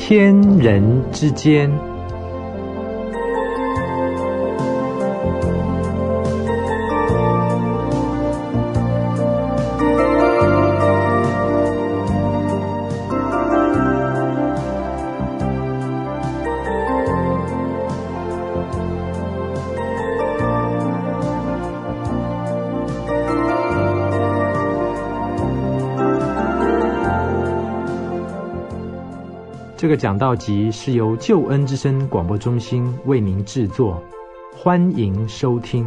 天人之间。这个讲道集是由救恩之声广播中心为您制作，欢迎收听。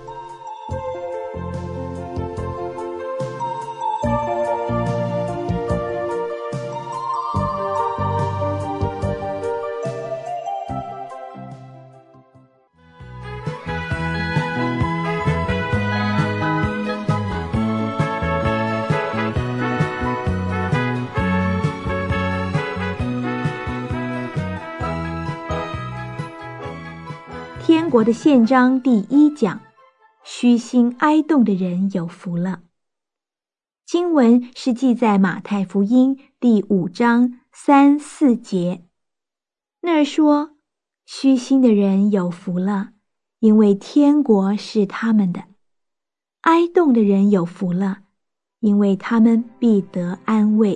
天国的宪章第1讲，虚心哀动的人有福了。经文是记在马太福音第5章3、4节。那儿说，虚心的人有福了，因为天国是他们的；哀动的人有福了，因为他们必得安慰。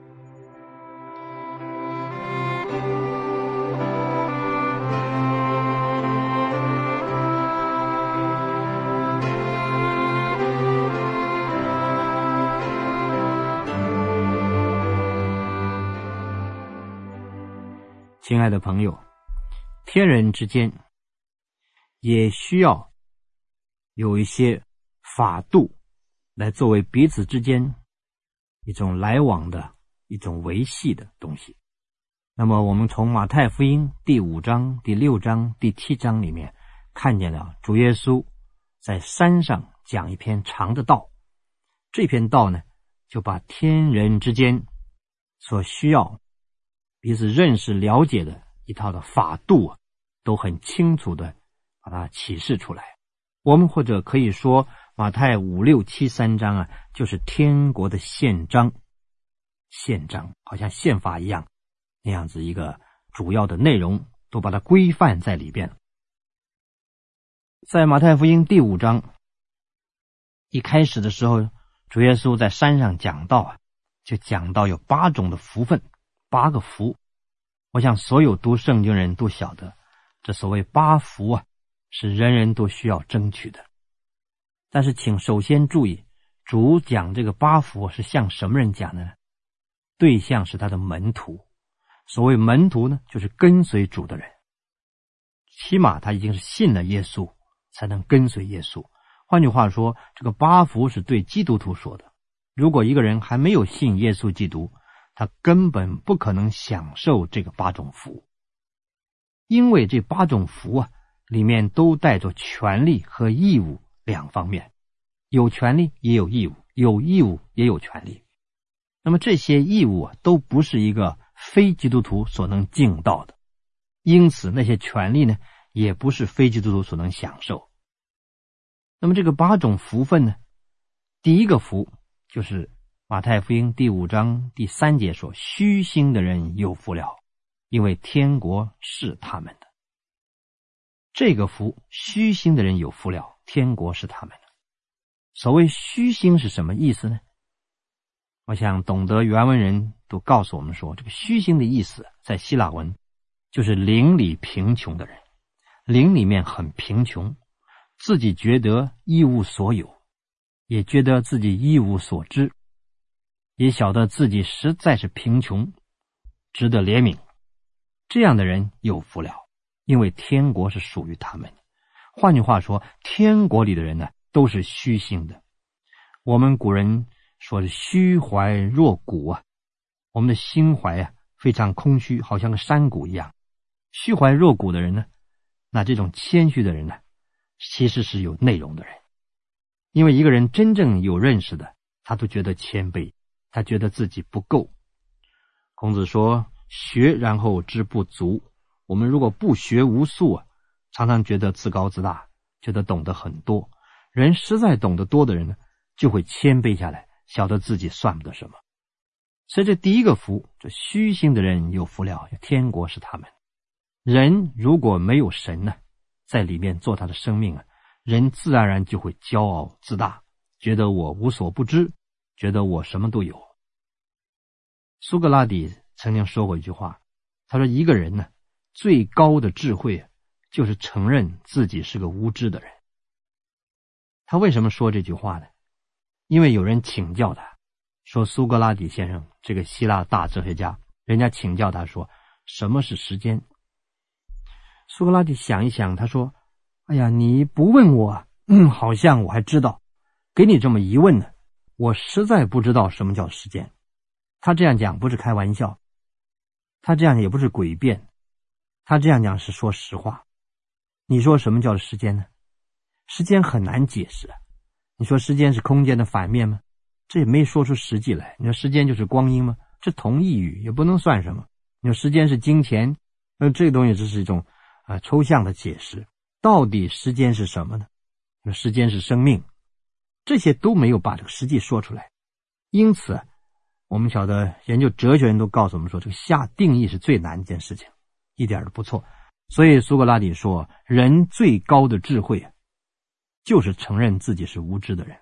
亲爱的朋友，天人之间也需要有一些法度来作为彼此之间一种来往的一种维系的东西。那么我们从马太福音第5章、第6章、第7章里面看见了主耶稣在山上讲一篇长的道，这篇道呢就把天人之间所需要彼此认识了解的一套的法度都很清楚的把它启示出来。我们或者可以说马太5、6、7、3章就是天国的宪章，宪章好像宪法一样，那样子一个主要的内容都把它规范在里边。在马太福音第5章一开始的时候，主耶稣在山上讲道就讲到有8种的福分，8个福。我想所有读圣经人都晓得，这所谓8福是人人都需要争取的。但是请首先注意，主讲这个8福是向什么人讲的呢？对象是他的门徒。所谓门徒呢，就是跟随主的人，起码他已经是信了耶稣才能跟随耶稣。换句话说，这个8福是对基督徒说的。如果一个人还没有信耶稣基督，他根本不可能享受这个8种福，因为这8种福里面都带着权利和义务2方面，有权利也有义务，有义务也有权利。那么这些义务都不是一个非基督徒所能尽到的，因此那些权利呢，也不是非基督徒所能享受。那么这个8种福分呢，第一个福就是马太福音第5章第3节说，虚心的人有福了，因为天国是他们的。这个福，虚心的人有福了，天国是他们的。所谓虚心是什么意思呢？我想懂得原文人都告诉我们说，这个虚心的意思在希腊文就是灵里贫穷的人，灵里面很贫穷，自己觉得一无所有，也觉得自己一无所知，也晓得自己实在是贫穷，值得怜悯。这样的人有福了，因为天国是属于他们的。换句话说，天国里的人呢，都是虚心的。我们古人说是虚怀若谷我们的心怀非常空虚，好像个山谷一样。虚怀若谷的人呢，那这种谦虚的人呢，其实是有内容的人。因为一个人真正有认识的，他都觉得谦卑，他觉得自己不够。孔子说，学然后知不足。我们如果不学无术常常觉得自高自大，觉得懂得很多。人实在懂得多的人呢，就会谦卑下来，晓得自己算不得什么。 所以这第一个福，这虚心的人有福了，天国是他们。人如果没有神呢，在里面做他的生命啊，人自然而然就会骄傲自大，觉得我无所不知，觉得我什么都有。苏格拉底曾经说过一句话，他说一个人呢，最高的智慧就是承认自己是个无知的人。他为什么说这句话呢？因为有人请教他，说苏格拉底先生这个希腊大哲学家，人家请教他说什么是时间。苏格拉底想一想，他说哎呀，你不问我好像我还知道，给你这么一问呢，我实在不知道什么叫时间。他这样讲不是开玩笑，他这样也不是诡辩，他这样讲是说实话。你说什么叫时间呢？时间很难解释。你说时间是空间的反面吗？这也没说出实际来。你说时间就是光阴吗？这同义语也不能算什么。你说时间是金钱，这个东西只是一种抽象的解释。到底时间是什么呢？时间是生命，这些都没有把这个实际说出来。因此我们晓得研究哲学人都告诉我们说，这个下定义是最难的一件事情，一点都不错。所以苏格拉底说，人最高的智慧就是承认自己是无知的人。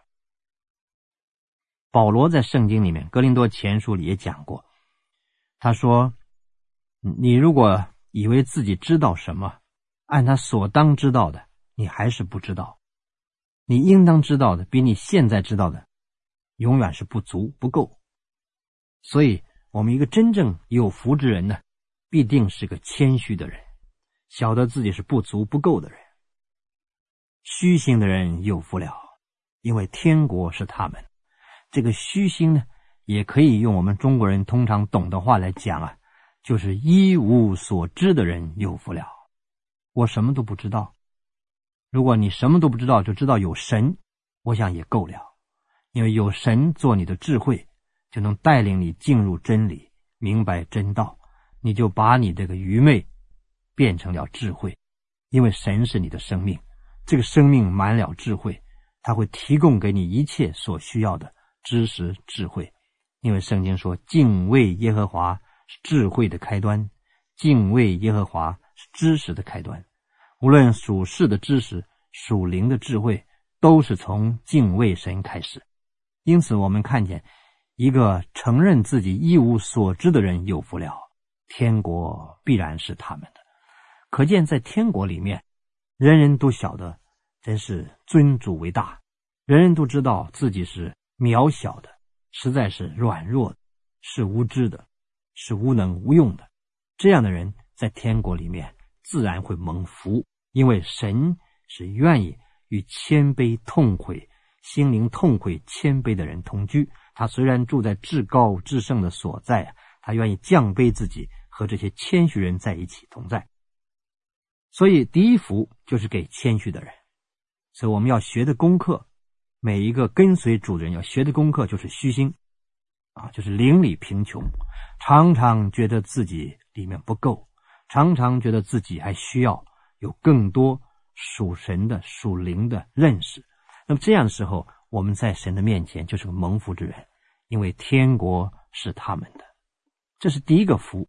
保罗在圣经里面哥林多前书里也讲过，他说你如果以为自己知道什么，按他所当知道的，你还是不知道。你应当知道的比你现在知道的永远是不足不够。所以我们一个真正有福之人呢，必定是个谦虚的人，晓得自己是不足不够的人。虚心的人有福了，因为天国是他们。这个虚心呢，也可以用我们中国人通常懂的话来讲啊，就是一无所知的人有福了。我什么都不知道，如果你什么都不知道就知道有神，我想也够了。因为有神做你的智慧，就能带领你进入真理，明白真道，你就把你这个愚昧变成了智慧。因为神是你的生命，这个生命满了智慧，他会提供给你一切所需要的知识智慧。因为圣经说，敬畏耶和华是智慧的开端，敬畏耶和华是知识的开端。无论属世的知识，属灵的智慧，都是从敬畏神开始。因此我们看见一个承认自己一无所知的人有福了，天国必然是他们的。可见在天国里面，人人都晓得真是尊主为大，人人都知道自己是渺小的，实在是软弱的，是无知的，是无能无用的。这样的人在天国里面自然会蒙福，因为神是愿意与谦卑痛悔、心灵痛悔谦卑的人同居。他虽然住在至高至圣的所在，他愿意降卑自己，和这些谦虚人在一起同在。所以第一福就是给谦虚的人。所以我们要学的功课，每一个跟随主的人要学的功课就是虚心就是邻里贫穷，常常觉得自己里面不够，常常觉得自己还需要有更多属神的属灵的认识。那么这样的时候，我们在神的面前就是个蒙福之人，因为天国是他们的。这是第一个福。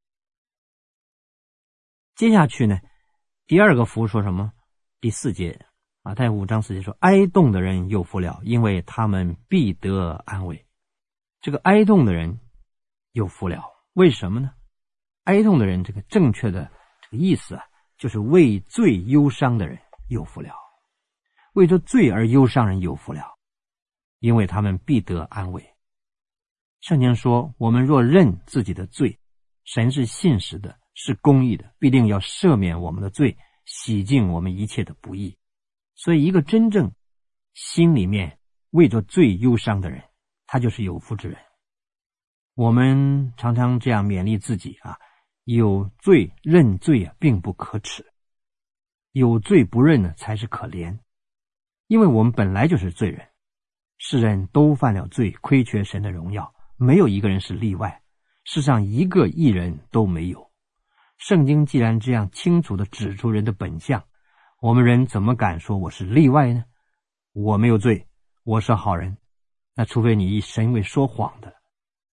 接下去呢，第二个福说什么？第4节马太5章4节说，哀恸的人有福了，因为他们必得安慰。这个哀恸的人有福了，为什么呢？哀恸的人这个正确的这个意思就是为罪忧伤的人有福了。为着罪而忧伤人有福了，因为他们必得安慰。圣经说，我们若认自己的罪，神是信实的，是公义的，必定要赦免我们的罪，洗净我们一切的不义。所以一个真正心里面为着罪忧伤的人，他就是有福之人。我们常常这样勉励自己有罪认罪并不可耻，有罪不认呢才是可怜。因为我们本来就是罪人，世人都犯了罪，亏缺神的荣耀，没有一个人是例外，世上一个义人都没有。圣经既然这样清楚地指出人的本相，我们人怎么敢说我是例外呢？我没有罪，我是好人，那除非你以神为说谎的。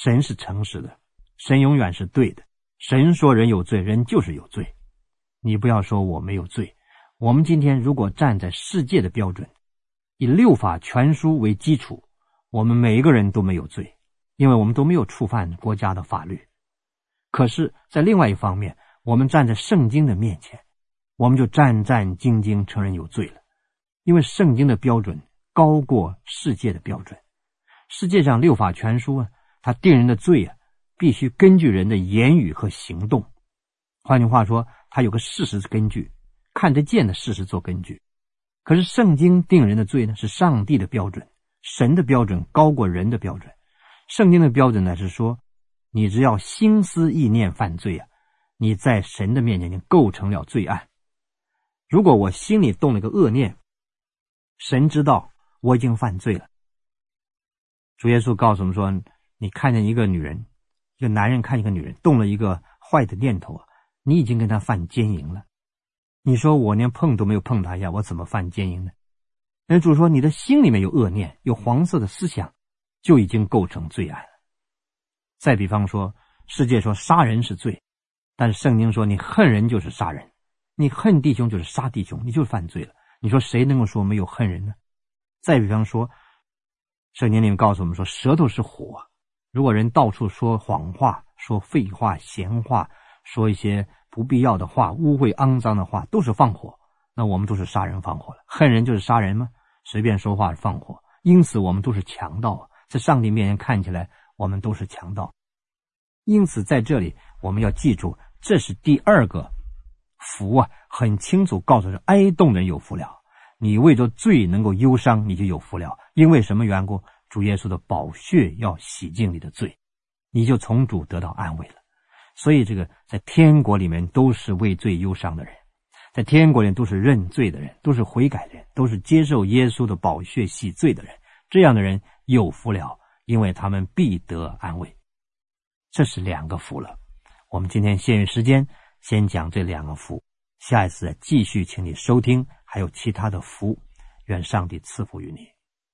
神是诚实的，神永远是对的。神说人有罪，人就是有罪。你不要说我没有罪。我们今天如果站在世界的标准，以六法全书为基础，我们每一个人都没有罪，因为我们都没有触犯国家的法律。可是在另外一方面，我们站在圣经的面前，我们就战战兢兢承认有罪了，因为圣经的标准高过世界的标准。世界上六法全书啊，它定人的罪啊，必须根据人的言语和行动。换句话说，它有个事实根据，看得见的事实做根据。可是圣经定人的罪呢，是上帝的标准，神的标准高过人的标准。圣经的标准呢是说，你只要心思意念犯罪啊，你在神的面前就构成了罪案。如果我心里动了个恶念，神知道我已经犯罪了。主耶稣告诉我们说，你看见一个女人，一个男人看一个女人动了一个坏的念头啊，你已经跟他犯奸淫了。你说我连碰都没有碰他一下，我怎么犯奸淫呢？那主说你的心里面有恶念，有黄色的思想，就已经构成罪案了。再比方说，世界说杀人是罪，但是圣经说你恨人就是杀人，你恨弟兄就是杀弟兄，你就是犯罪了。你说谁能够说没有恨人呢？再比方说，圣经里面告诉我们说，舌头是火，如果人到处说谎话，说废话、闲话，说一些不必要的话，污秽肮脏的话，都是放火。那我们都是杀人放火了。恨人就是杀人吗？随便说话是放火。因此我们都是强盗，在上帝面前看起来我们都是强盗。因此在这里我们要记住，这是第二个福啊，很清楚告诉是哀恸人有福了。你为着罪能够忧伤，你就有福了。因为什么缘故？主耶稣的宝血要洗净你的罪，你就从主得到安慰了。所以这个在天国里面都是为罪忧伤的人，在天国里面都是认罪的人，都是悔改的人，都是接受耶稣的宝血洗罪的人。这样的人有福了，因为他们必得安慰。这是两个福了。我们今天限于时间，先讲这两个福，下一次继续请你收听还有其他的福。愿上帝赐福于你。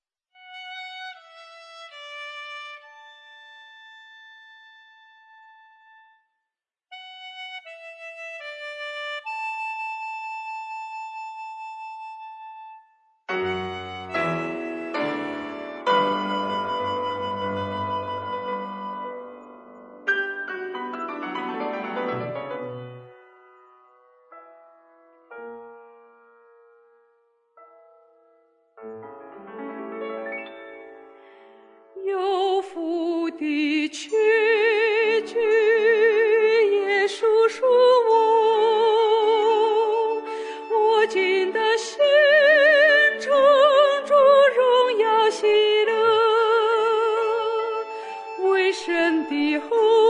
有福的确据，耶稣属我今的心中主荣耀喜乐，为神的后